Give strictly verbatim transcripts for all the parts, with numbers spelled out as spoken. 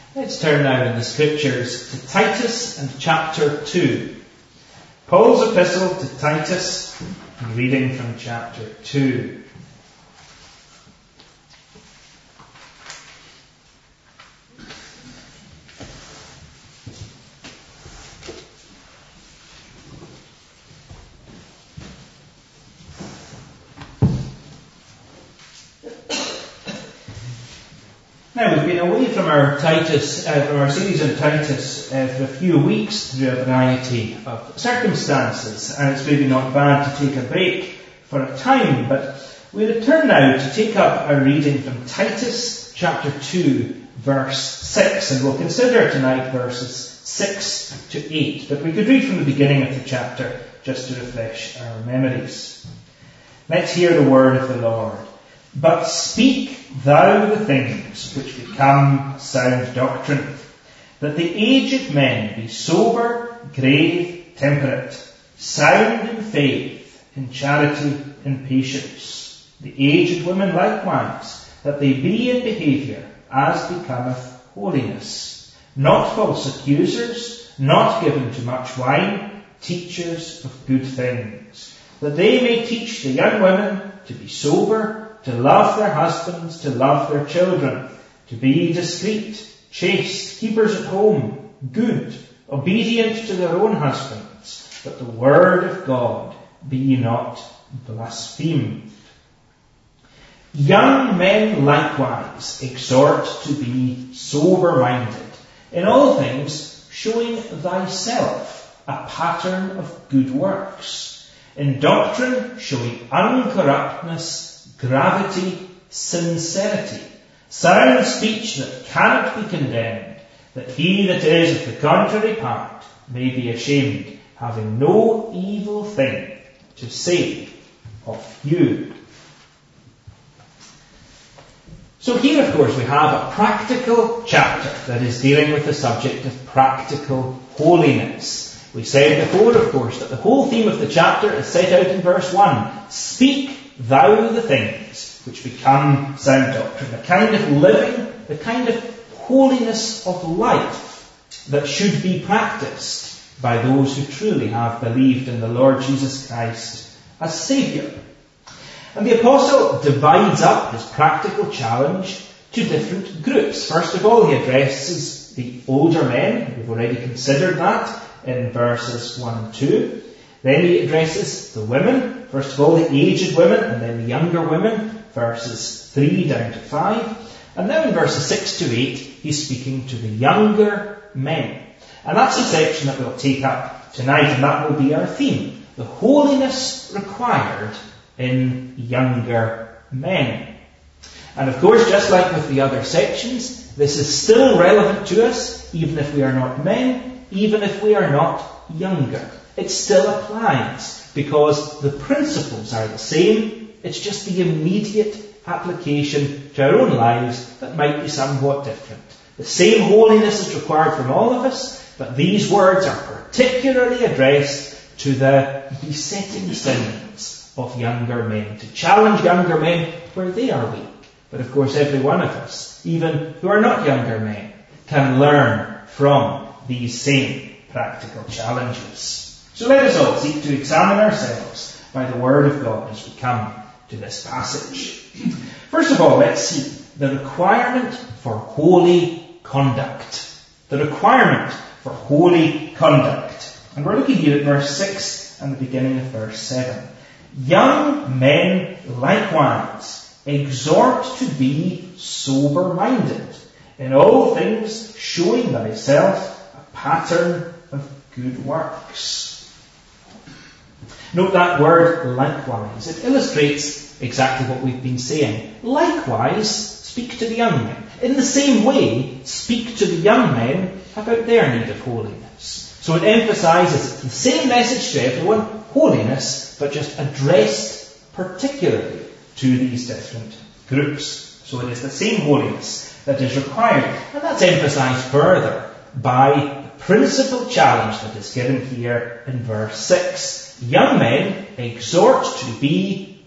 Let's turn now in the Scriptures to Titus and chapter two. Paul's epistle to Titus, reading from chapter two. Now, we've been away from our Titus, uh, from our series on Titus uh, for a few weeks through a variety of circumstances, and it's really not bad to take a break for a time, but we return now to take up our reading from Titus chapter two, verse six, and we'll consider tonight verses six to eight, but we could read from the beginning of the chapter just to refresh our memories. Let's hear the word of the Lord. But speak thou the things which become sound doctrine, that the aged men be sober, grave, temperate, sound in faith, in charity, in patience. The aged women likewise, that they be in behaviour as becometh holiness, not false accusers, not given to much wine, teachers of good things, that they may teach the young women to be sober, to love their husbands, to love their children, to be discreet, chaste, keepers at home, good, obedient to their own husbands, that the word of God be not blasphemed. Young men likewise exhort to be sober-minded, in all things showing thyself a pattern of good works, in doctrine showing uncorruptness, gravity, sincerity, sound speech that cannot be condemned, that he that is of the contrary part may be ashamed, having no evil thing to say of you. So here, of course, we have a practical chapter that is dealing with the subject of practical holiness. We said before, of course, that the whole theme of the chapter is set out in verse one. Speak thou the things which become sound doctrine, the kind of living, the kind of holiness of life that should be practiced by those who truly have believed in the Lord Jesus Christ as Saviour. And the Apostle divides up his practical challenge to different groups. First of all, he addresses the older men. We've already considered that in verses one and two. Then he addresses the women. First of all, the aged women, and then the younger women, verses three down to five. And now in verses six to eight, he's speaking to the younger men. And that's the section that we'll take up tonight, and that will be our theme. The holiness required in younger men. And of course, just like with the other sections, this is still relevant to us, even if we are not men, even if we are not younger. It still applies, because the principles are the same. It's just the immediate application to our own lives that might be somewhat different. The same holiness is required from all of us, but these words are particularly addressed to the besetting sins of younger men, to challenge younger men where they are weak. But of course, every one of us, even who are not younger men, can learn from these same practical challenges. So let us all seek to examine ourselves by the Word of God as we come to this passage. First of all, let's see the requirement for holy conduct. The requirement for holy conduct. And we're looking here at verse six and the beginning of verse seven. Young men likewise exhort to be sober-minded, in all things showing thyself a pattern of good works. Note that word likewise. It illustrates exactly what we've been saying. Likewise, speak to the young men. In the same way, speak to the young men about their need of holiness. So it emphasises the same message to everyone, holiness, but just addressed particularly to these different groups. So it is the same holiness that is required. And that's emphasised further by the principal challenge that is given here in verse six. Young men exhort to be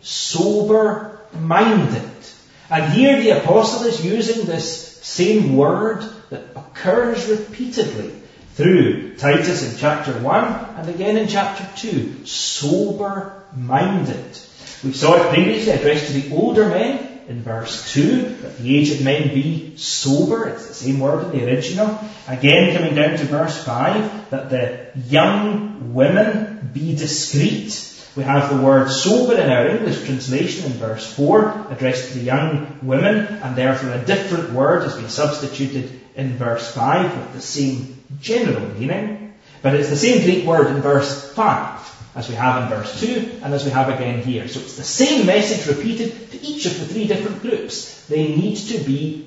sober-minded. And here the apostle is using this same word that occurs repeatedly through Titus in chapter one and again in chapter two. Sober-minded. We saw it previously addressed to the older men in verse two, that the aged men be sober. It's the same word in the original. Again, coming down to verse five, that the young women be discreet. We have the word sober in our English translation in verse four, addressed to the young women, and therefore a different word has been substituted in verse five with the same general meaning. But it's the same Greek word in verse five as we have in verse two and as we have again here. So it's the same message repeated to each of the three different groups. They need to be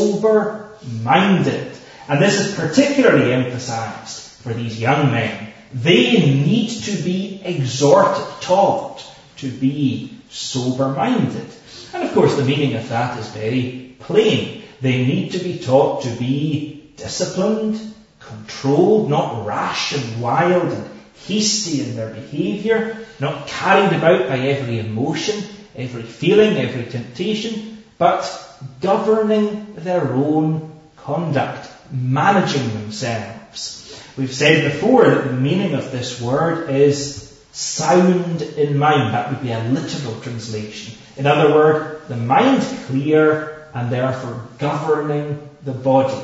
sober-minded. And this is particularly emphasized for these young men. They need to be exhorted, taught to be sober-minded. And of course the meaning of that is very plain. They need to be taught to be disciplined, controlled, not rash and wild and hasty in their behaviour, not carried about by every emotion, every feeling, every temptation, but governing their own conduct, managing themselves. We've said before that the meaning of this word is sound in mind. That would be a literal translation. In other words, the mind clear and therefore governing the body.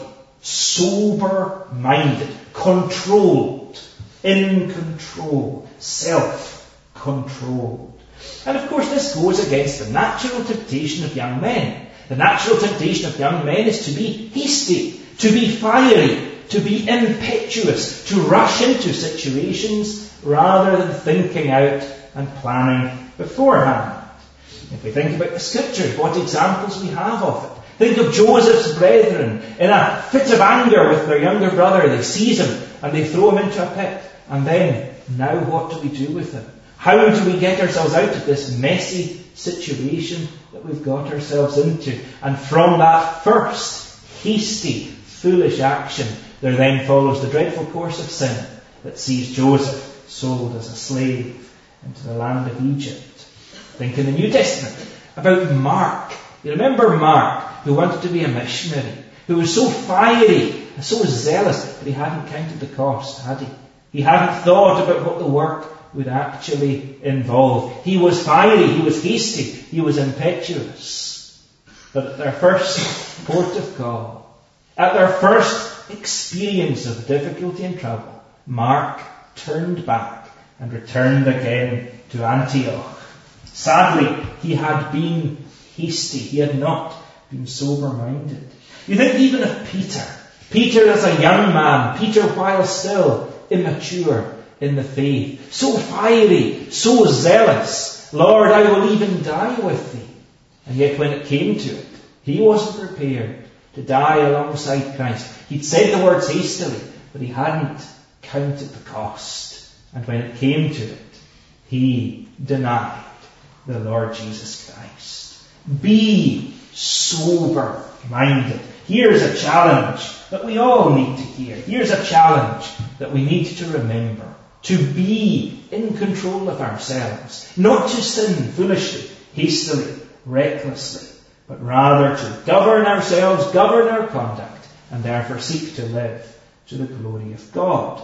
Sober-minded, controlled, in control, self-controlled. And of course this goes against the natural temptation of young men. The natural temptation of young men is to be hasty, to be fiery, to be impetuous, to rush into situations rather than thinking out and planning beforehand. If we think about the Scriptures, what examples we have of it. Think of Joseph's brethren in a fit of anger with their younger brother. They seize him and they throw him into a pit. And then, now what do we do with him? How do we get ourselves out of this messy situation that we've got ourselves into? And from that first hasty, foolish action, there then follows the dreadful course of sin that sees Joseph sold as a slave into the land of Egypt. Think in the New Testament about Mark. You remember Mark, who wanted to be a missionary, who was so fiery and so zealous, but he hadn't counted the cost, had he? He hadn't thought about what the work would actually involve. He was fiery, he was hasty, he was impetuous. But at their first port of call, at their first experience of difficulty and trouble, Mark turned back and returned again to Antioch. Sadly, he had been hasty. He had not been sober-minded. You think even of Peter. Peter as a young man. Peter while still immature in the faith. So fiery, so zealous. Lord, I will even die with thee. And yet when it came to it, he wasn't prepared to die alongside Christ. He'd said the words hastily, but he hadn't counted the cost. And when it came to it, he denied the Lord Jesus Christ. Be sober-minded. Here's a challenge that we all need to hear. Here's a challenge that we need to remember. To be in control of ourselves. Not to sin foolishly, hastily, recklessly, but rather to govern ourselves, govern our conduct, and therefore seek to live to the glory of God.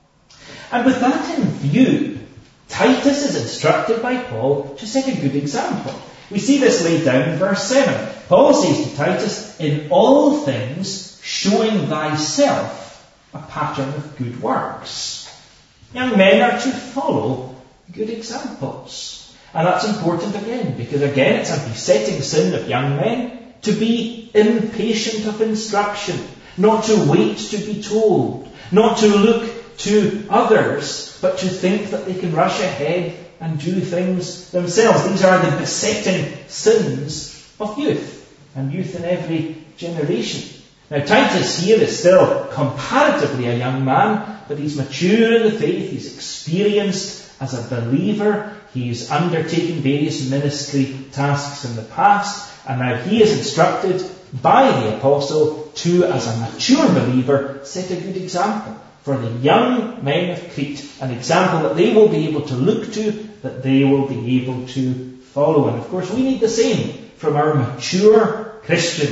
And with that in view, Titus is instructed by Paul to set a good example. We see this laid down in verse seven. Paul says to Titus, in all things showing thyself a pattern of good works. Young men are to follow good examples. And that's important again, because again it's a besetting sin of young men to be impatient of instruction, not to wait to be told, not to look to others, but to think that they can rush ahead and do things themselves. These are the besetting sins of youth, and youth in every generation. Now Titus here is still comparatively a young man, but he's mature in the faith, he's experienced as a believer, he's undertaken various ministry tasks in the past, and now he is instructed by the apostle to, as a mature believer, set a good example for the young men of Crete, an example that they will be able to look to, that they will be able to follow. And of course we need the same from our mature Christians.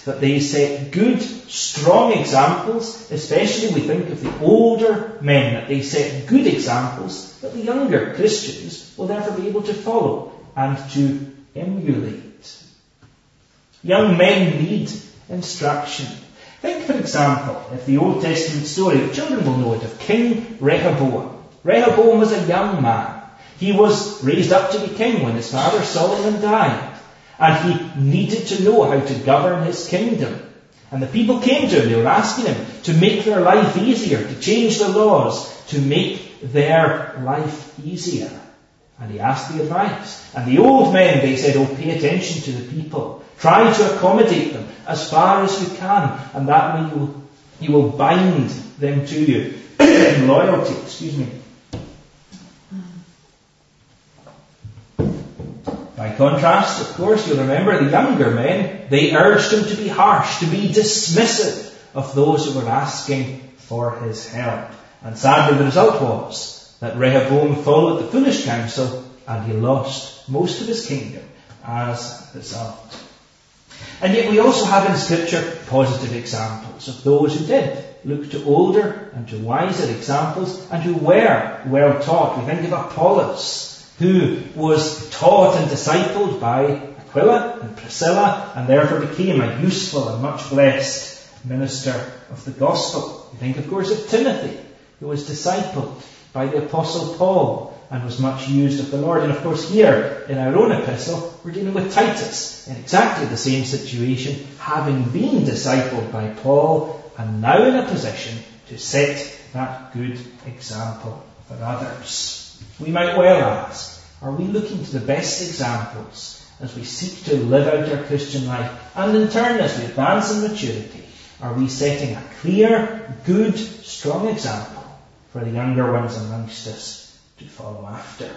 that they set good, strong examples, especially we think of the older men, that they set good examples that the younger Christians will therefore be able to follow and to emulate. Young men need instruction. Think, for example, of the Old Testament story, the children will know it, of King Rehoboam. Rehoboam was a young man. He was raised up to be king when his father Solomon died. And he needed to know how to govern his kingdom. And the people came to him, they were asking him to make their life easier, to change the laws, to make their life easier. And he asked the advice. And the old men, they said, oh, pay attention to the people. Try to accommodate them as far as you can. And that way you will, you will bind them to you in loyalty. Excuse me. By contrast, of course, you'll remember the younger men, they urged him to be harsh, to be dismissive of those who were asking for his help. And sadly, the result was that Rehoboam followed the foolish counsel and he lost most of his kingdom as a result. And yet we also have in Scripture positive examples of those who did look to older and to wiser examples and who were well taught. We think of Apollos, who was taught and discipled by Aquila and Priscilla and therefore became a useful and much blessed minister of the gospel. We think, of course, of Timothy, who was discipled by the Apostle Paul and was much used of the Lord. And of course here in our own epistle, we're dealing with Titus in exactly the same situation, having been discipled by Paul and now in a position to set that good example for others. We might well ask, are we looking to the best examples as we seek to live out our Christian life? And in turn, as we advance in maturity, are we setting a clear, good, strong example for the younger ones amongst us to follow after?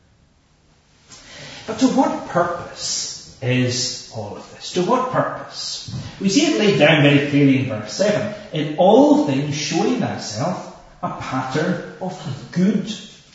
But to what purpose is all of this? To what purpose? We see it laid down very clearly in verse seven. In all things showing thyself a pattern of good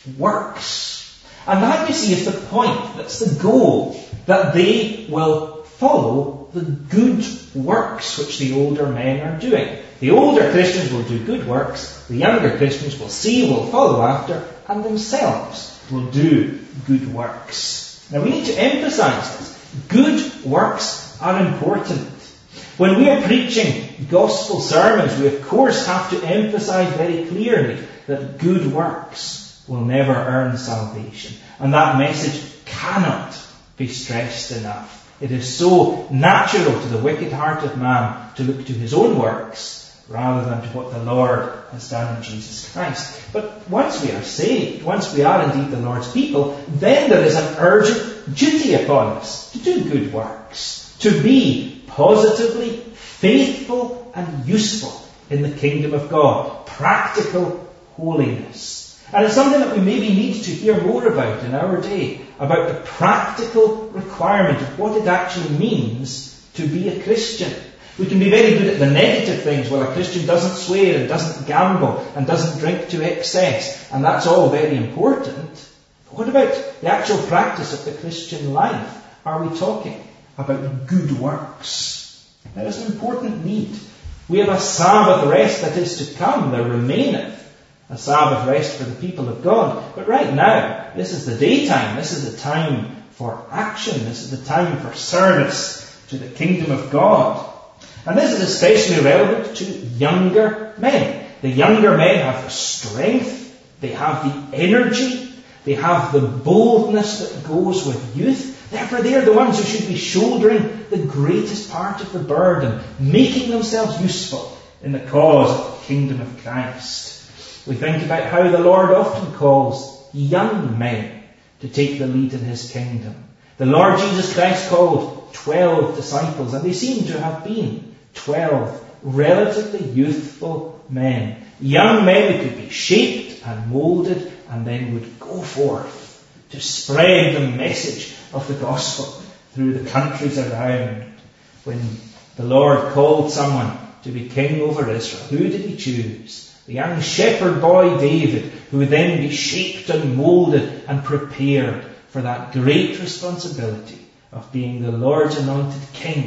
works. And that, you see, is the point, that's the goal, that they will follow the good works which the older men are doing. The older Christians will do good works, the younger Christians will see, will follow after, and themselves will do good works. Now we need to emphasize this. Good works are important. When we are preaching gospel sermons, we of course have to emphasize very clearly that good works will never earn salvation. And that message cannot be stressed enough. It is so natural to the wicked heart of man to look to his own works rather than to what the Lord has done in Jesus Christ. But once we are saved, once we are indeed the Lord's people, then there is an urgent duty upon us to do good works, to be positively faithful and useful in the kingdom of God. Practical holiness. And it's something that we maybe need to hear more about in our day, about the practical requirement of what it actually means to be a Christian. We can be very good at the negative things. Well, a Christian doesn't swear and doesn't gamble and doesn't drink to excess, and that's all very important. But what about the actual practice of the Christian life? Are we talking about good works? There is an important need. We have a Sabbath rest that is to come. There remaineth a Sabbath rest for the people of God. But right now, this is the daytime. This is the time for action. This is the time for service to the kingdom of God. And this is especially relevant to younger men. The younger men have the strength, they have the energy, they have the boldness that goes with youth. Therefore, they are the ones who should be shouldering the greatest part of the burden, making themselves useful in the cause of the kingdom of Christ. We think about how the Lord often calls young men to take the lead in his kingdom. The Lord Jesus Christ called twelve disciples, and they seem to have been twelve relatively youthful men. Young men who could be shaped and moulded and then would go forth to spread the message of the gospel through the countries around. When the Lord called someone to be king over Israel, who did he choose? The young shepherd boy David, who would then be shaped and moulded and prepared for that great responsibility of being the Lord's anointed king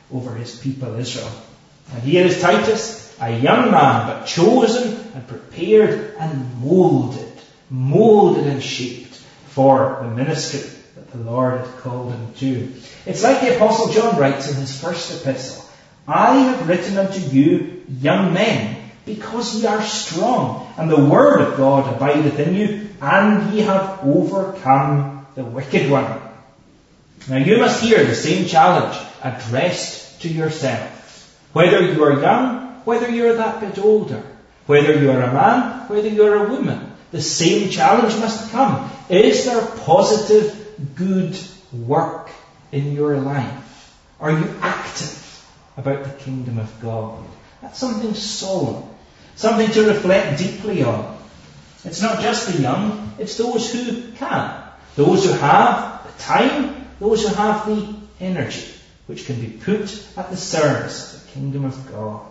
over his people Israel. And here is Titus, a young man, but chosen and prepared and moulded, moulded and shaped for the ministry that the Lord had called him to. It's like the Apostle John writes in his first epistle, I have written unto you, young men, because ye are strong, and the word of God abideth in you, and ye have overcome the wicked one. Now you must hear the same challenge addressed to yourself. Whether you are young, whether you are that bit older, whether you are a man, whether you are a woman, the same challenge must come. Is there positive, good work in your life? Are you active about the kingdom of God? That's something solemn, something to reflect deeply on. It's not just the young, it's those who can, those who have the time, those who have the energy, which can be put at the service of the kingdom of God.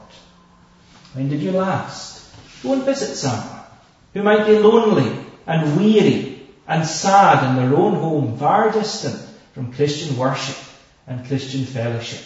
When did you last go and visit someone who might be lonely and weary and sad in their own home, far distant from Christian worship and Christian fellowship?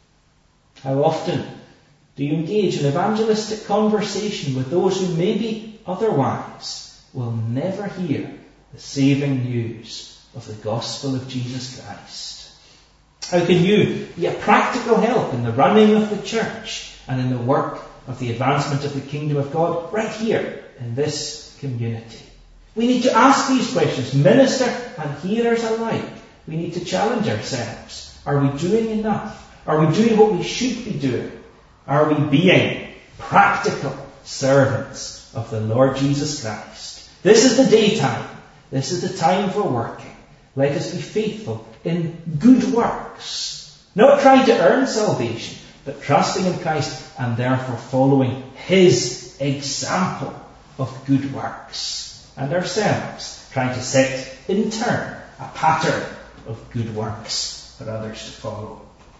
How often do you engage in evangelistic conversation with those who maybe otherwise will never hear the saving news of the gospel of Jesus Christ? How can you be a practical help in the running of the church and in the work of the advancement of the kingdom of God right here in this community? We need to ask these questions, minister and hearers alike. We need to challenge ourselves. Are we doing enough? Are we doing what we should be doing? Are we being practical servants of the Lord Jesus Christ? This is the daytime. This is the time for working. Let us be faithful in good works. Not trying to earn salvation, but trusting in Christ and therefore following his example of good works. And ourselves trying to set in turn a pattern of good works for others to follow.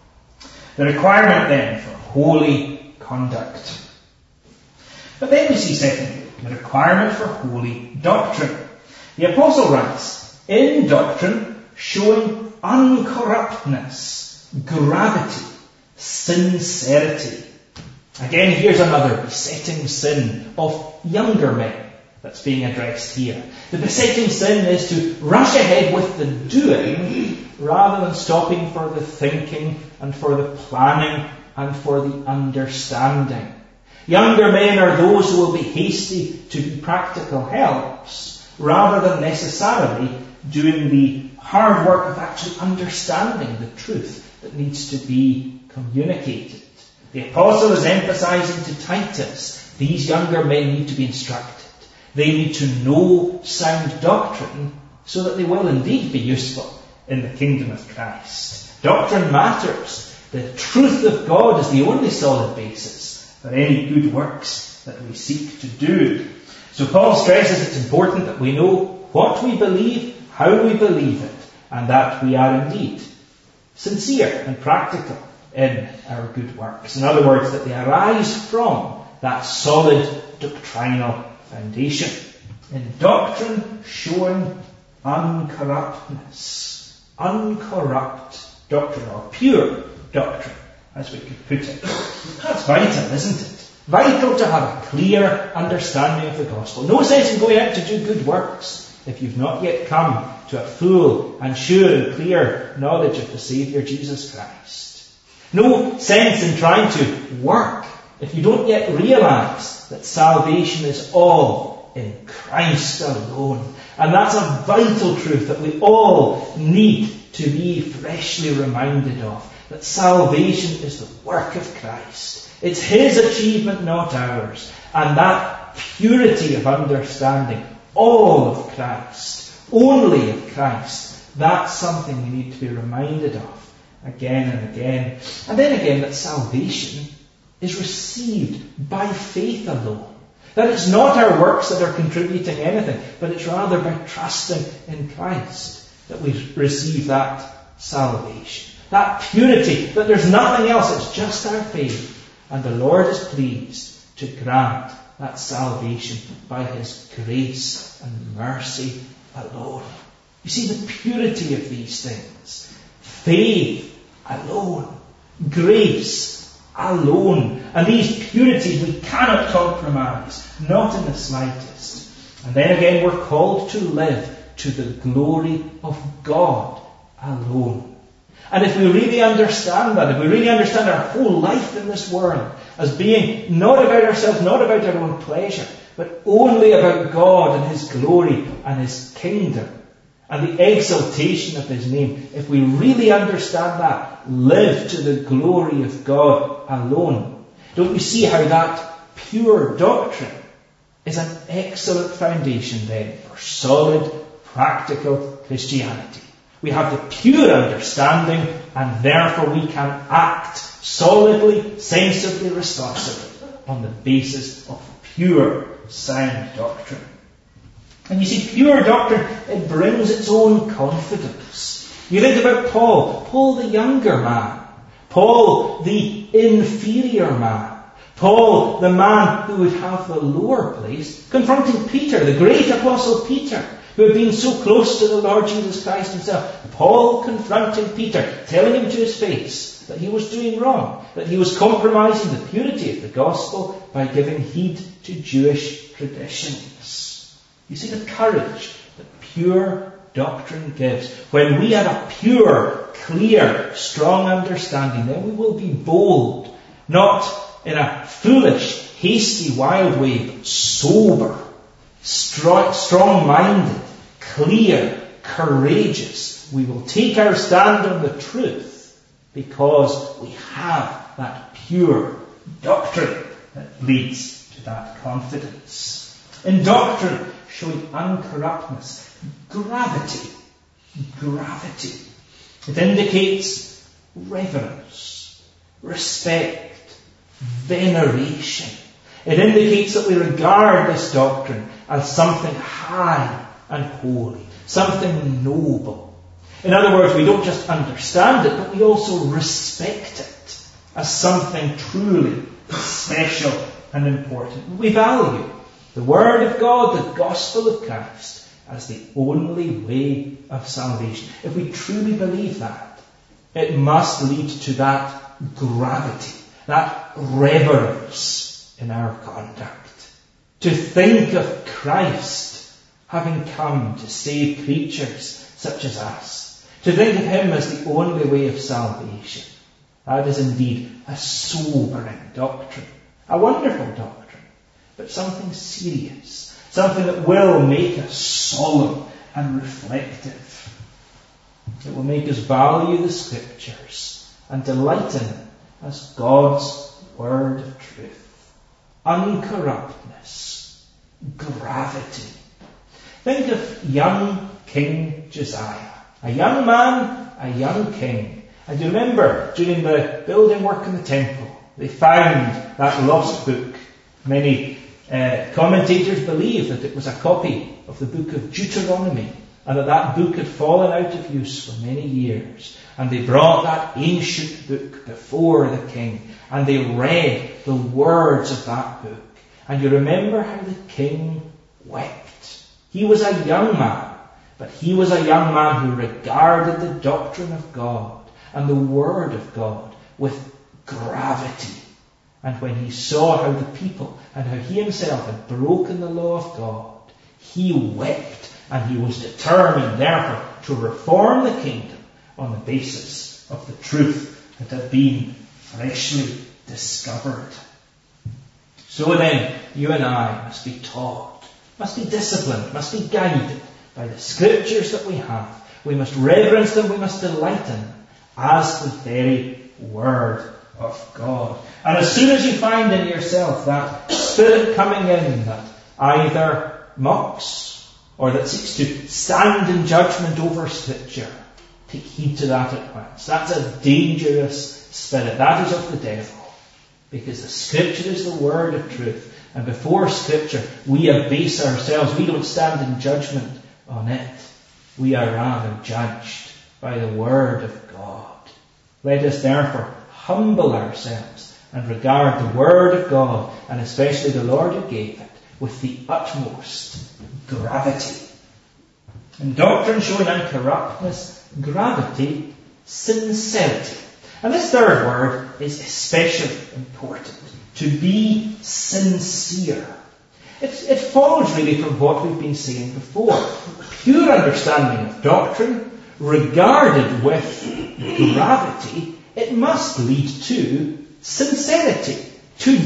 The requirement then for holy conduct. But then we see secondly, the requirement for holy doctrine. The Apostle writes, in doctrine showing uncorruptness, gravity, sincerity. Again, here's another besetting sin of younger men that's being addressed here. The besetting sin is to rush ahead with the doing rather than stopping for the thinking and for the planning and for the understanding. Younger men are those who will be hasty to be practical helps rather than necessarily doing the hard work of actually understanding the truth that needs to be communicated. The apostle is emphasizing to Titus, these younger men need to be instructed. They need to know sound doctrine so that they will indeed be useful in the kingdom of Christ. Doctrine matters. The truth of God is the only solid basis for any good works that we seek to do. So Paul stresses it's important that we know what we believe, how we believe it, and that we are indeed sincere and practical in our good works. In other words, that they arise from that solid doctrinal foundation. In doctrine showing uncorruptness. Uncorrupt doctrine, or pure doctrine, as we could put it. That's vital, isn't it? Vital to have a clear understanding of the gospel. No sense in going out to do good works if you've not yet come to a full and sure and clear knowledge of the Saviour Jesus Christ. No sense in trying to work if you don't yet realise that salvation is all in Christ alone. And that's a vital truth that we all need to be freshly reminded of. That salvation is the work of Christ. It's his achievement, not ours. And that purity of understanding, all of Christ, only of Christ, that's something we need to be reminded of again and again. And then again, that salvation is received by faith alone. That it's not our works that are contributing anything, but it's rather by trusting in Christ that we receive that salvation. That purity, that there's nothing else, it's just our faith. And the Lord is pleased to grant that salvation by his grace and mercy alone. You see the purity of these things. Faith alone. Grace alone. And these purities we cannot compromise, not in the slightest. And then again we're called to live to the glory of God alone. And if we really understand that, if we really understand our whole life in this world as being not about ourselves, not about our own pleasure, but only about God and His glory and His kingdom and the exaltation of His name, if we really understand that, live to the glory of God alone, don't you see how that pure doctrine is an excellent foundation then for solid, practical Christianity? We have the pure understanding, and therefore we can act solidly, sensibly, responsibly on the basis of pure, sound doctrine. And you see, pure doctrine, it brings its own confidence. You think about Paul, Paul the younger man, Paul the inferior man, Paul the man who would have the lower place, confronting Peter, the great apostle Peter, who had been so close to the Lord Jesus Christ himself. Paul confronting Peter, telling him to his face that he was doing wrong, that he was compromising the purity of the gospel by giving heed to Jewish traditions. You see the courage that pure doctrine gives. When we have a pure, clear, strong understanding, then we will be bold, not in a foolish, hasty, wild way, but sober, strong-minded, clear, courageous. We will take our stand on the truth because we have that pure doctrine that leads to that confidence. In doctrine, showing uncorruptness, gravity, gravity. It indicates reverence, respect, veneration. It indicates that we regard this doctrine as something high and holy, something noble. In other words, we don't just understand it, but we also respect it as something truly special and important. We value the Word of God, the gospel of Christ, as the only way of salvation. If we truly believe that, it must lead to that gravity, that reverence in our conduct. To think of Christ having come to save creatures such as us. To think of Him as the only way of salvation. That is indeed a sobering doctrine. A wonderful doctrine. But something serious. Something that will make us solemn and reflective. It will make us value the Scriptures and delight in them as God's word of truth. Uncorruptness. Gravity. Think of young King Josiah. A young man, a young king. And you remember, during the building work in the temple, they found that lost book. Many uh, commentators believe that it was a copy of the book of Deuteronomy, and that that book had fallen out of use for many years. And they brought that ancient book before the king, and they read the words of that book. And you remember how the king wept. He was a young man, but he was a young man who regarded the doctrine of God and the word of God with gravity. And when he saw how the people and how he himself had broken the law of God, he wept, and he was determined, therefore, to reform the kingdom on the basis of the truth that had been freshly discovered. So then, you and I must be taught, must be disciplined, must be guided by the Scriptures that we have. We must reverence them, we must delight in them as the very Word of God. And as soon as you find in yourself that spirit coming in that either mocks or that seeks to stand in judgment over Scripture, take heed to that at once. That's a dangerous spirit. That is of the devil. Because the Scripture is the word of truth. And before Scripture, we abase ourselves. We don't stand in judgment on it. We are rather judged by the word of God. Let us therefore humble ourselves and regard the word of God, and especially the Lord who gave it, with the utmost gravity. In doctrine showing uncorruptness, gravity, sincerity. And this third word is especially important. To be sincere. It, it follows really from what we've been saying before. Pure understanding of doctrine, regarded with gravity, it must lead to sincerity, to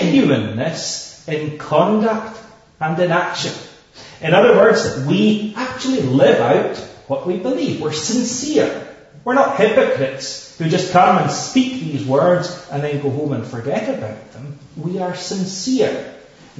genuineness in conduct and in action. In other words, that we actually live out what we believe. We're sincere. We're not hypocrites who just come and speak these words and then go home and forget about them. We are sincere.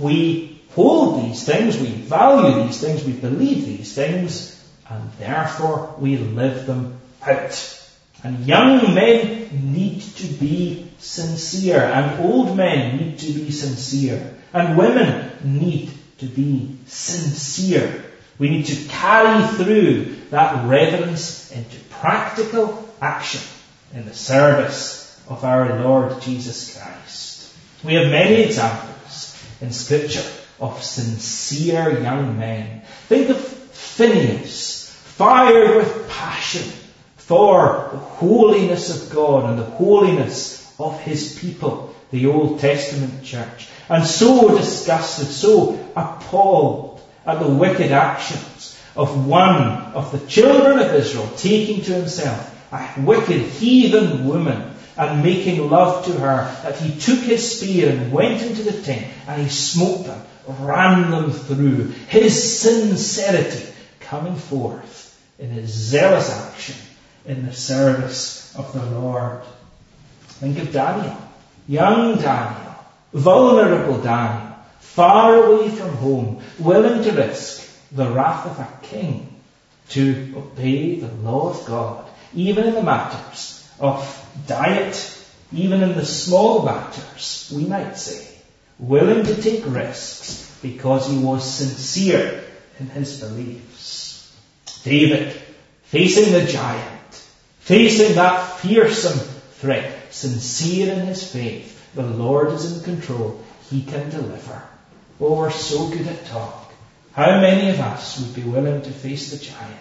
We hold these things, we value these things, we believe these things, and therefore we live them out. And young men need to be sincere, and old men need to be sincere, and women need to be sincere. We need to carry through that reverence into practical action in the service of our Lord Jesus Christ. We have many examples in Scripture of sincere young men. Think of Phineas, fired with passion for the holiness of God and the holiness of his people, the Old Testament church, and so disgusted, so appalled at the wicked actions of one of the children of Israel taking to himself a wicked heathen woman and making love to her, that he took his spear and went into the tent and he smote them, ran them through. His sincerity coming forth in his zealous action in the service of the Lord. Think of Daniel, young Daniel, vulnerable Daniel, far away from home, willing to risk the wrath of a king to obey the law of God, even in the matters of diet, even in the small matters, we might say, willing to take risks because he was sincere in his beliefs. David, facing the giant, facing that fearsome threat, sincere in his faith, the Lord is in control, he can deliver. Oh, we're so good at talk. How many of us would be willing to face the giant?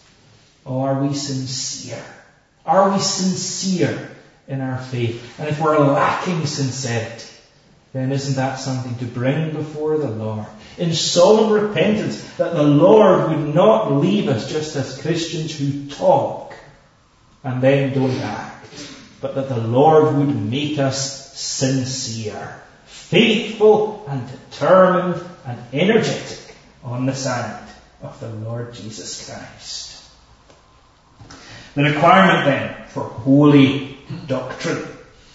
Oh, are we sincere? Are we sincere in our faith? And if we're lacking sincerity, then isn't that something to bring before the Lord in solemn repentance, that the Lord would not leave us just as Christians who talk and then don't act, but that the Lord would make us sincere, faithful and determined and energetic on the side of the Lord Jesus Christ. The requirement then for holy doctrine.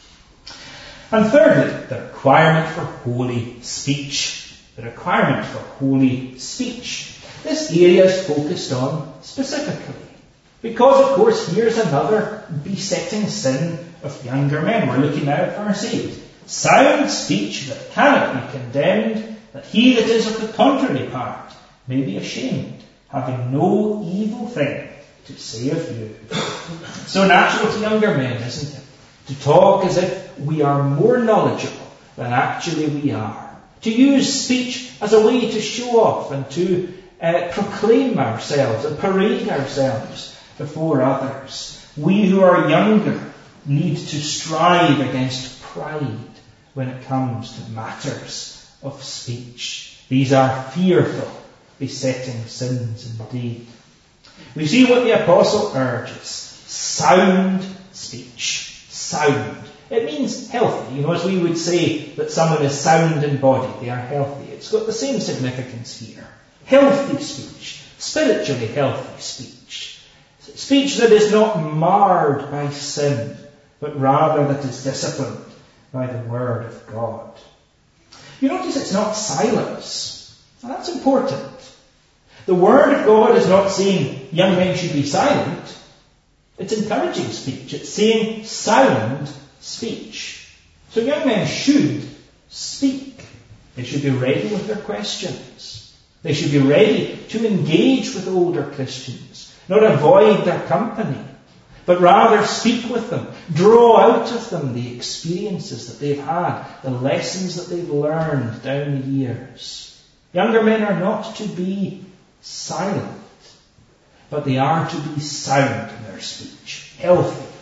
And thirdly, the requirement for holy speech. The requirement for holy speech. This area is focused on specifically, because of course here's another besetting sin of younger men. We're looking now at verse eight. Sound speech that cannot be condemned, that he that is of the contrary part may be ashamed, having no evil thing to say of you. So natural to younger men, isn't it? To talk as if we are more knowledgeable than actually we are. To use speech as a way to show off and to uh, proclaim ourselves and parade ourselves before others. We who are younger need to strive against pride when it comes to matters of speech. These are fearful, besetting sins indeed. We see what the apostle urges. Sound speech. Sound. It means healthy. You know, as we would say that someone is sound in body, they are healthy. It's got the same significance here. Healthy speech. Spiritually healthy speech. Speech that is not marred by sin, but rather that is disciplined by the Word of God. You notice it's not silence. Now that's important. The Word of God is not saying young men should be silent. It's encouraging speech. It's saying sound speech. So young men should speak. They should be ready with their questions. They should be ready to engage with older Christians, not avoid their company, but rather speak with them, draw out of them the experiences that they've had, the lessons that they've learned down the years. Younger men are not to be silent, but they are to be sound in their speech, healthy,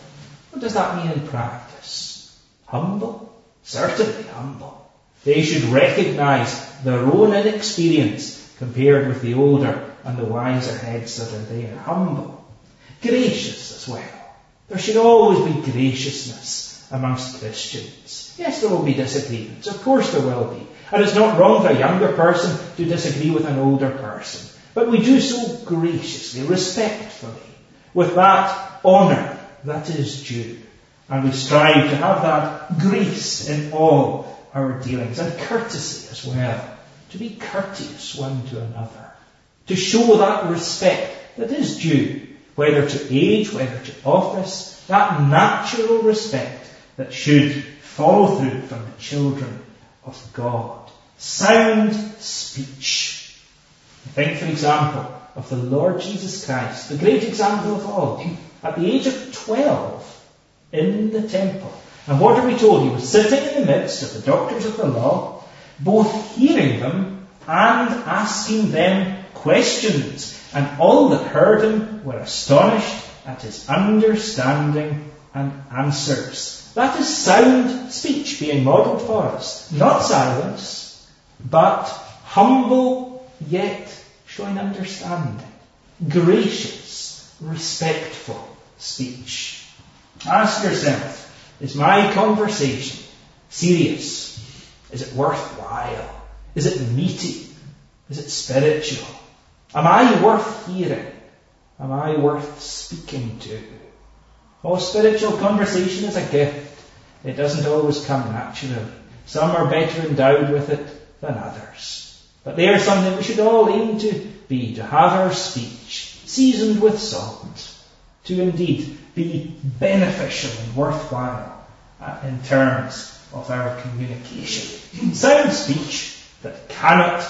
What does that mean in practice? Humble? Certainly humble. They should recognize their own inexperience compared with the older and the wiser heads that are there. Humble. Gracious as well. There should always be graciousness amongst Christians. Yes, there will be disagreements. Of course there will be. And it's not wrong for a younger person to disagree with an older person. But we do so graciously, respectfully, with that honour that is due. And we strive to have that grace in all our dealings, and courtesy as well. To be courteous one to another. To show that respect that is due, whether to age, whether to office, that natural respect that should follow through from the children of God. Sound speech. Think, for example, of the Lord Jesus Christ, the great example of all, at the age of twelve, in the temple. And what are we told? He was sitting in the midst of the doctors of the law, both hearing them and asking them questions. And all that heard him were astonished at his understanding and answers. That is sound speech being modelled for us. Not silence, but humble yet showing understanding. Gracious, respectful speech. Ask yourself, is my conversation serious? Is it worthwhile? Is it meaty? Is it spiritual? Am I worth hearing? Am I worth speaking to? Oh, spiritual conversation is a gift. It doesn't always come naturally. Some are better endowed with it than others. But they are something we should all aim to be, to have our speech seasoned with salt, to indeed be beneficial and worthwhile uh, in terms of our communication. Sound speech that cannot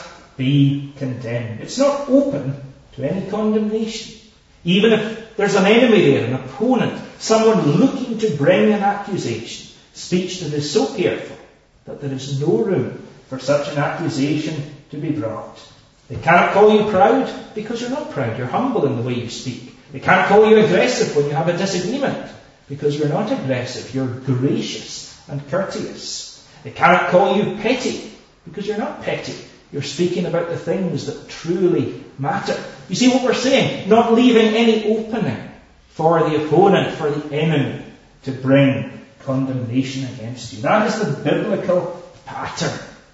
be condemned. It's not open to any condemnation. Even if there's an enemy there, an opponent, someone looking to bring an accusation, speech that is so careful that there is no room for such an accusation to be brought. They cannot call you proud because you're not proud. You're humble in the way you speak. They can't call you aggressive when you have a disagreement because you're not aggressive. You're gracious and courteous. They cannot call you petty because you're not petty. You're speaking about the things that truly matter. You see what we're saying? Not leaving any opening for the opponent, for the enemy, to bring condemnation against you. That is the biblical pattern.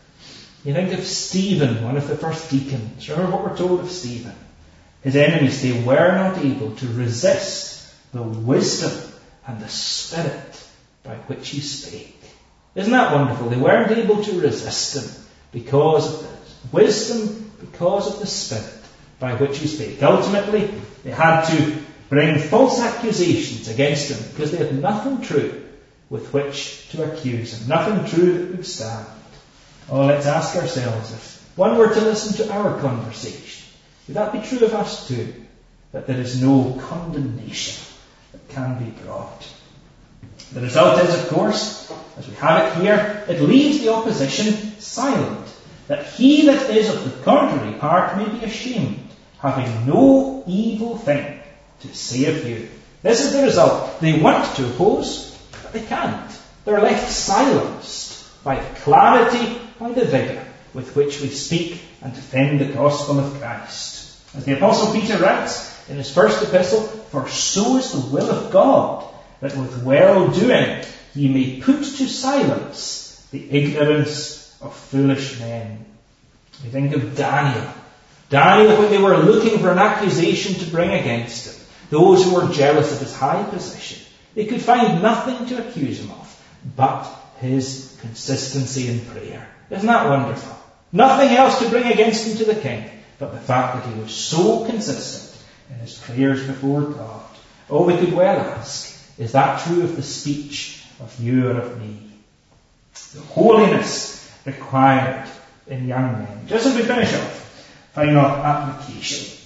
You think of Stephen, one of the first deacons. Remember what we're told of Stephen. His enemies, they were not able to resist the wisdom and the spirit by which he spake. Isn't that wonderful? They weren't able to resist him because of the wisdom, because of the spirit by which he spake. Ultimately, they had to bring false accusations against him because they had nothing true with which to accuse him, nothing true that would stand. Oh, let's ask ourselves, if one were to listen to our conversation, would that be true of us too? That there is no condemnation that can be brought. The result is, of course, as we have it here, it leaves the opposition silent, that he that is of the contrary part may be ashamed, having no evil thing to say of you. This is the result. They want to oppose, but they can't. They're left silenced by the clarity, by the vigour with which we speak and defend the gospel of Christ. As the Apostle Peter writes in his first epistle, for so is the will of God, that with well-doing he may put to silence the ignorance of foolish men. We think of Daniel. Daniel, when they were looking for an accusation to bring against him, those who were jealous of his high position, they could find nothing to accuse him of but his consistency in prayer. Isn't that wonderful? Nothing else to bring against him to the king but the fact that he was so consistent in his prayers before God. Oh, we could well ask, is that true of the speech of you or of me? The holiness required in young men. Just as we finish off, final application.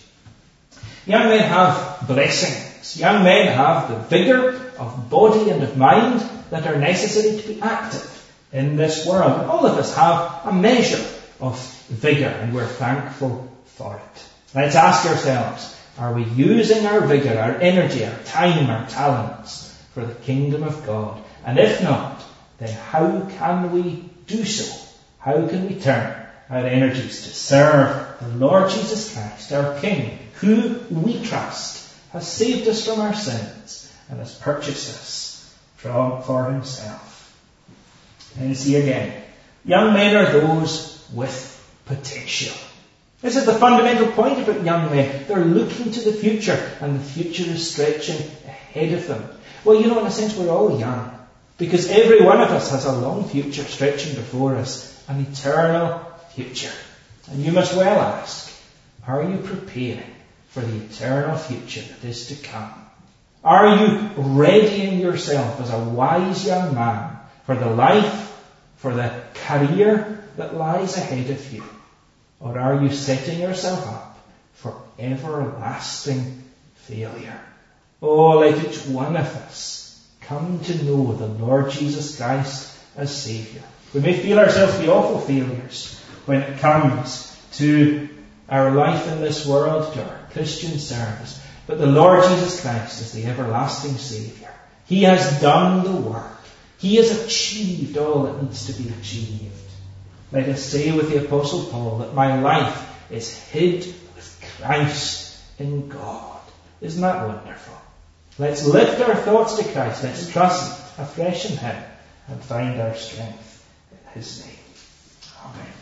Young men have blessings. Young men have the vigour of body and of mind that are necessary to be active in this world. And all of us have a measure of vigour, and we're thankful for it. Let's ask ourselves, are we using our vigour, our energy, our time, our talents for the kingdom of God? And if not, then how can we do so? How can we turn our energies to serve the Lord Jesus Christ, our King, who we trust has saved us from our sins and has purchased us from for himself? And you see again, young men are those with potential. This is the fundamental point about young men. They're looking to the future, and the future is stretching ahead of them. Well, you know, in a sense, we're all young, because every one of us has a long future stretching before us, an eternal future. And you must well ask, are you preparing for the eternal future that is to come? Are you readying yourself as a wise young man for the life, for the career that lies ahead of you? Or are you setting yourself up for everlasting failure? Oh, let each one of us come to know the Lord Jesus Christ as Saviour. We may feel ourselves to be awful failures when it comes to our life in this world, to our Christian service. But the Lord Jesus Christ is the everlasting Saviour. He has done the work. He has achieved all that needs to be achieved. Let us say with the Apostle Paul that my life is hid with Christ in God. Isn't that wonderful? Let's lift our thoughts to Christ. Let's trust afresh in Him and find our strength in His name. Amen.